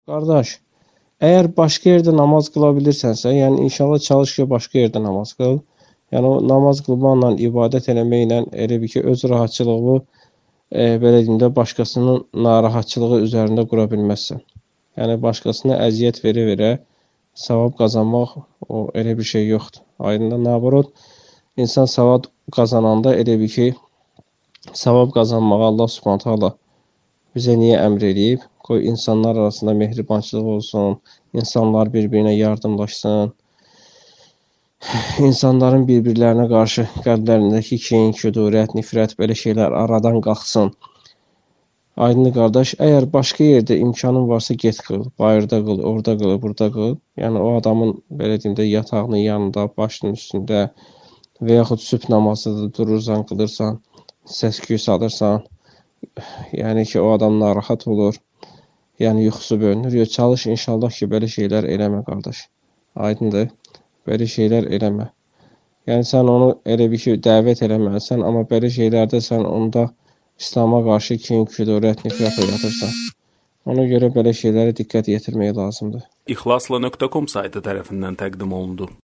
Qardaş, əgər başqa yerdə namaz qıla bilirsənsə, yəni inşallah çalış ki, başqa yerdə namaz qıl. Yəni o namaz qılmaqla, ibadət eləməklə elə bil ki, öz rahatçılığı, belə deyim də, başqasının narahatçılığı üzərində qura bilməzsən. Yəni başqasına əziyyət verə-verə savab qazanmaq o elə bir şey yoxdur. Aydındır. Naborot, insan savab qazananda elə bil ki, savab qazanmağı Allah Subhanahu taala bizə niyə əmr eləyib? Qoy insanlar arasında mehribançılıq olsun, insanlar bir-birinə yardımlaşsın, insanların bir-birlərinə qarşı qəlblərindəki kin, küdurət, nifrət, belə şeylər aradan qalxsın. Aydındır qardaş, əgər başqa yerdə imkanın varsa get qıl, bayırda qıl, orada qıl, burada qıl. Yəni o adamın, belə deyim də, yatağının yanında, başının üstündə və yaxud sübh namazıdır, durursan, qılırsan, səs-küy salırsan. Yəni ki, o adam narahat olur. Yəni yuxusu bölünür. Yox, çalış inşallah ki, belə şeylər eləmə qardaş. Aydındır? Belə şeylər eləmə. Yəni sən onu elə bir ki, dəvət eləməlisən, amma belə şeylərdə sən onda İslam'a qarşı kin, küdurət, nifrət oyadırsan. Ona görə belə şeylərə diqqət yetirmək lazımdır. İxlasla.com saytı tərəfindən təqdim olundu.